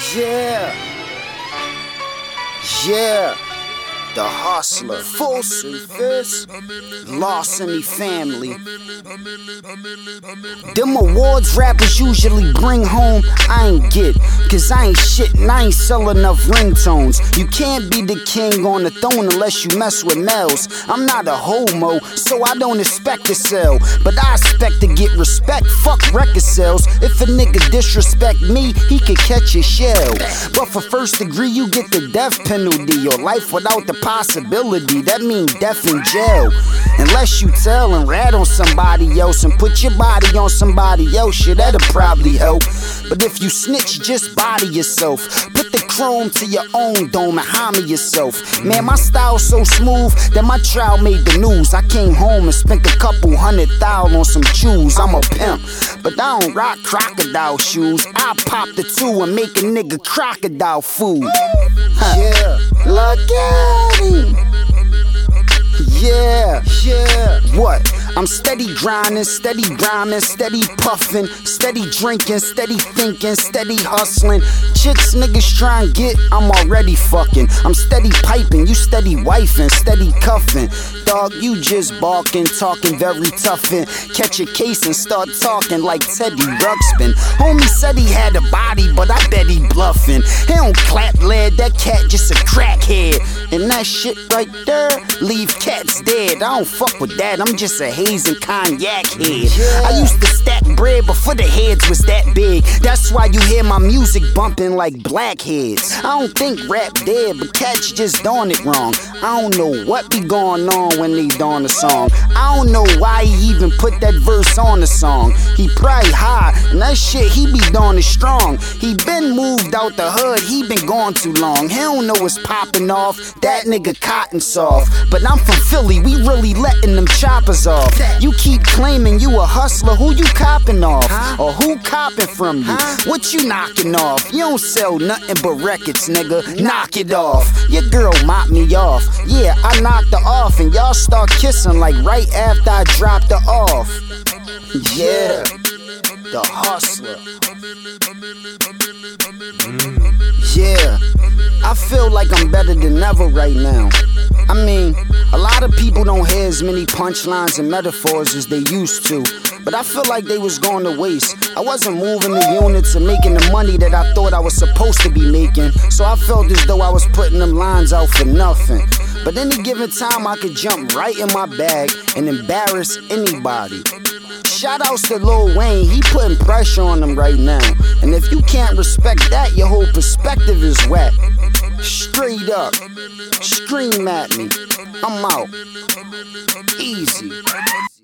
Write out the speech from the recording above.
Yeah, yeah, the hustler, full service, lost in the family. Them awards rappers usually bring home, I ain't get, cause I ain't shit and I ain't sell enough ringtones. You can't be the king on the throne unless you mess with males. I'm not a homo, so I don't expect to sell, but I expect to get respect. Fuck record sales. If a nigga disrespect me, he could catch a shell. But for first degree, you get the death penalty, or life without the possibility. That means death in jail. Unless you tell and rat on somebody else and put your body on somebody else, shit, that'll probably help. But if you snitch, just body yourself. Put the chrome to your own dome and homie yourself. Man, my style's so smooth that my trial made the news. I came home and spent a couple $100,000 on some shoes. I'm a pimp, but I don't rock crocodile shoes. I pop the two and make a nigga crocodile food. Yeah, look at him. Yeah, yeah. What? I'm steady grinding, steady rhyming, steady puffing, steady drinking, steady thinking, steady hustling. Chicks niggas tryin' get, I'm already fucking. I'm steady piping, you steady wifing, steady cuffing. Dog, you just barking, talking very toughin'. Catch a case and start talking like Teddy Ruxpin. Homie said he had a body, but I bet he bluffing. He don't clap lead, that cat just a crackhead. And that shit right there, leave cats dead. I don't fuck with that, I'm just a haze and cognac head. I used to stack bread before the heads was that big. That's why you hear my music bumping like blackheads. I don't think rap dead, but cats just doing it wrong. I don't know what be going on when they doing the song. I don't know why he even put that verse on the song. He probably high, and that shit he be doing it strong. He been moved out the hood, he been gone too long. He don't know what's popping off, that nigga cotton soft. But I'm from Philly, we really letting them choppers off. You keep claiming you a hustler, who you copping off? Or who copping from you? What you knocking off? You don't sell nothing but records, nigga, knock it off. Your girl mopped me off, yeah, I knocked her off. And y'all start kissing like right after I dropped her off. Yeah, the hustler. Yeah, I feel like I'm better than ever right now. I mean, a lot of people don't hear as many punchlines and metaphors as they used to, but I feel like they was going to waste. I wasn't moving the units and making the money that I thought I was supposed to be making, so I felt as though I was putting them lines out for nothing. But any given time I could jump right in my bag and embarrass anybody. Shout outs to Lil Wayne, he putting pressure on them right now. And if you can't respect that, your whole perspective is whack. Straight up, scream at me, I'm out. Easy.